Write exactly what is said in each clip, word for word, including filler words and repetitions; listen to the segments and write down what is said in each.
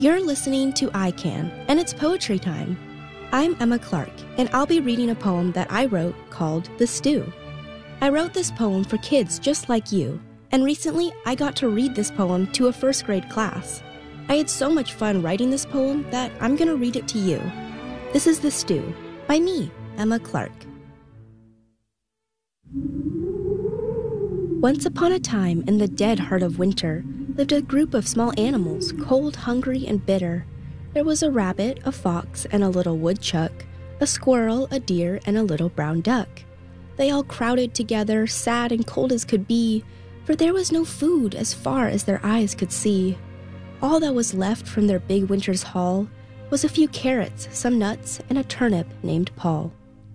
You're listening to I Can, and it's poetry time. I'm Emma Clark, and I'll be reading a poem that I wrote called The Stew. I wrote this poem for kids just like you, and recently I got to read this poem to a first grade class. I had so much fun writing this poem that I'm going to read it to you. This is The Stew, by me, Emma Clark. Once upon a time, in the dead heart of winter, lived a group of small animals, cold, hungry, and bitter. There was a rabbit, a fox, and a little woodchuck, a squirrel, a deer, and a little brown duck. They all crowded together, sad and cold as could be, for there was no food as far as their eyes could see. All that was left from their big winter's haul was a few carrots, some nuts, and a turnip named Paul.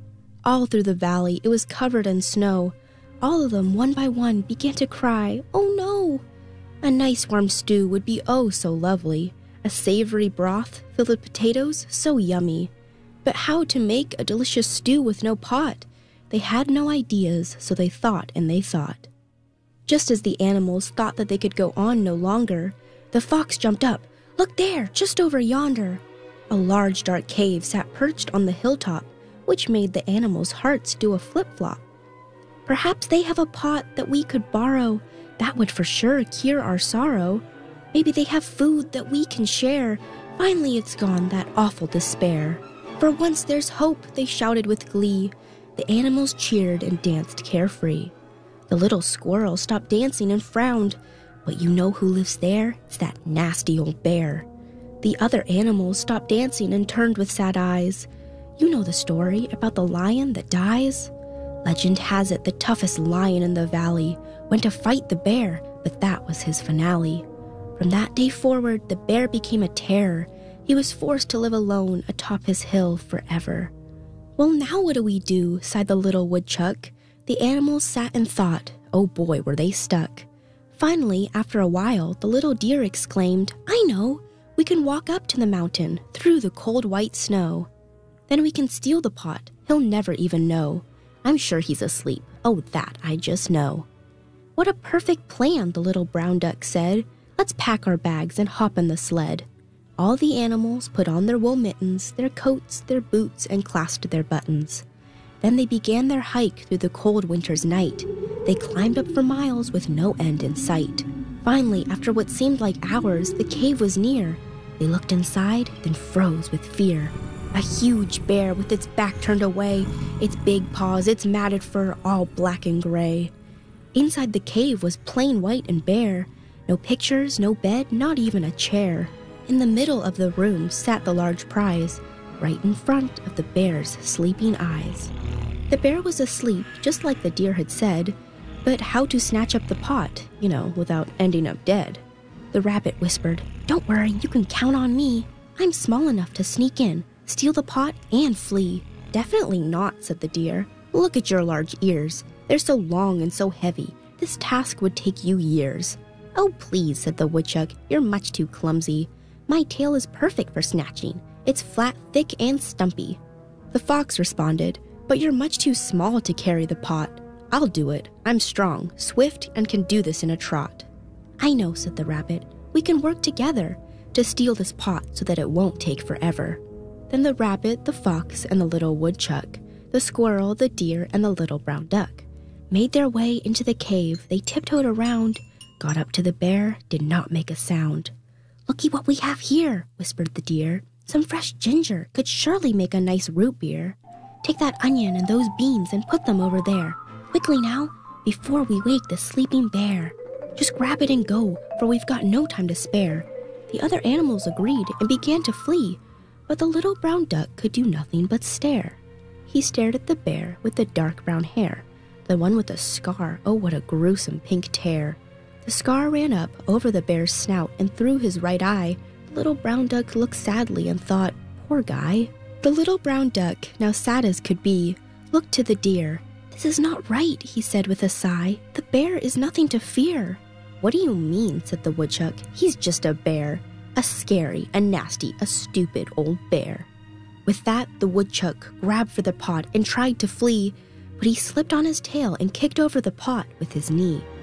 All through the valley it was covered in snow. All of them, one by one, began to cry, "Oh no!" A nice warm stew would be oh so lovely, a savory broth filled with potatoes so yummy. But how to make a delicious stew with no pot? They had no ideas, so they thought and they thought. Just as the animals thought that they could go on no longer, the fox jumped up. "Look there, just over yonder." A large dark cave sat perched on the hilltop, which made the animals' hearts do a flip-flop. "Perhaps they have a pot that we could borrow. That would for sure cure our sorrow. Maybe they have food that we can share. Finally it's gone, that awful despair. For once there's hope," they shouted with glee. The animals cheered and danced carefree. The little squirrel stopped dancing and frowned. "But you know who lives there? It's that nasty old bear." The other animals stopped dancing and turned with sad eyes. "You know the story about the lion that dies? Legend has it the toughest lion in the valley went to fight the bear, but that was his finale. From that day forward, the bear became a terror. He was forced to live alone atop his hill forever." "Well, now what do we do?" sighed the little woodchuck. The animals sat and thought. Oh boy, were they stuck. Finally, after a while, the little deer exclaimed, "I know! We can walk up to the mountain, through the cold white snow. Then we can steal the pot. He'll never even know. I'm sure he's asleep. Oh, that I just know." "What a perfect plan," the little brown duck said. "Let's pack our bags and hop in the sled." All the animals put on their wool mittens, their coats, their boots, and clasped their buttons. Then they began their hike through the cold winter's night. They climbed up for miles with no end in sight. Finally, after what seemed like hours, the cave was near. They looked inside, then froze with fear. A huge bear with its back turned away, its big paws, its matted fur all black and gray. Inside the cave was plain white and bare. No pictures, no bed, not even a chair. In the middle of the room sat the large prize, right in front of the bear's sleeping eyes. The bear was asleep, just like the deer had said, but how to snatch up the pot, you know, without ending up dead? The rabbit whispered, "Don't worry, you can count on me. I'm small enough to sneak in, steal the pot, and flee." "Definitely not," said the deer. "Look at your large ears. They're so long and so heavy. This task would take you years." "Oh, please," said the woodchuck. "You're much too clumsy. My tail is perfect for snatching. It's flat, thick, and stumpy." The fox responded, "But you're much too small to carry the pot. I'll do it. I'm strong, swift, and can do this in a trot." "I know," said the rabbit. "We can work together to steal this pot so that it won't take forever." Then the rabbit, the fox, and the little woodchuck, the squirrel, the deer, and the little brown duck made their way into the cave. They tiptoed around, got up to the bear, did not make a sound. "Looky what we have here," whispered the deer. "Some fresh ginger could surely make a nice root beer. Take that onion and those beans and put them over there. Quickly now, before we wake the sleeping bear. Just grab it and go, for we've got no time to spare." The other animals agreed and began to flee, but the little brown duck could do nothing but stare. He stared at the bear with the dark brown hair, the one with the scar. Oh, what a gruesome pink tear. The scar ran up over the bear's snout and through his right eye. The little brown duck looked sadly and thought, "Poor guy." The little brown duck, now sad as could be, looked to the deer. "This is not right," he said with a sigh. "The bear is nothing to fear." "What do you mean?" said the woodchuck. "He's just a bear. A scary, a nasty, a stupid old bear." With that, the woodchuck grabbed for the pot and tried to flee, but he slipped on his tail and kicked over the pot with his knee.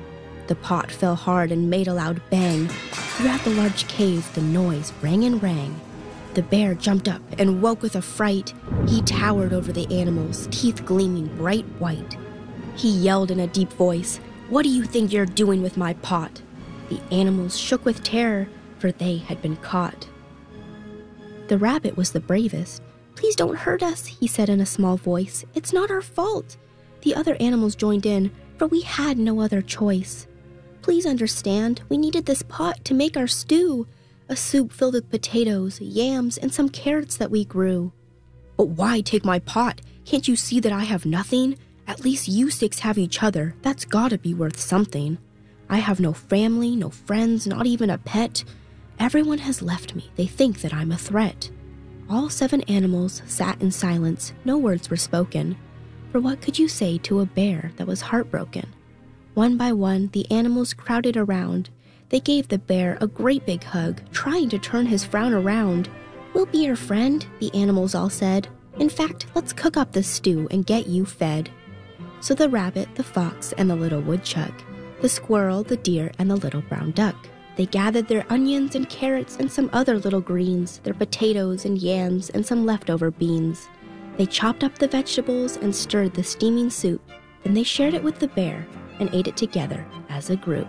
The pot fell hard and made a loud bang. Throughout the large cave, the noise rang and rang. The bear jumped up and woke with a fright. He towered over the animals, teeth gleaming bright white. He yelled in a deep voice, "What do you think you're doing with my pot?" The animals shook with terror, for they had been caught. The rabbit was the bravest. "Please don't hurt us," he said in a small voice. "It's not our fault." The other animals joined in, for we had no other choice. "Please understand, we needed this pot to make our stew, a soup filled with potatoes, yams, and some carrots that we grew." "But why take my pot? Can't you see that I have nothing? At least you six have each other. That's gotta be worth something. I have no family, no friends, not even a pet. Everyone has left me. They think that I'm a threat." All seven animals sat in silence. No words were spoken. For what could you say to a bear that was heartbroken? One by one, the animals crowded around. They gave the bear a great big hug, trying to turn his frown around. "We'll be your friend," the animals all said. "In fact, let's cook up this stew and get you fed." So the rabbit, the fox, and the little woodchuck, the squirrel, the deer, and the little brown duck, they gathered their onions and carrots and some other little greens, their potatoes and yams and some leftover beans. They chopped up the vegetables and stirred the steaming soup. Then they shared it with the bear and ate it together as a group.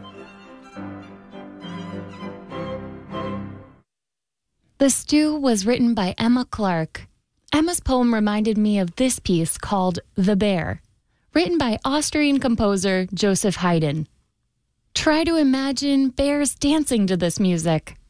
The Stew was written by Emma Clark. Emma's poem reminded me of this piece called The Bear, written by Austrian composer Joseph Haydn. Try to imagine bears dancing to this music.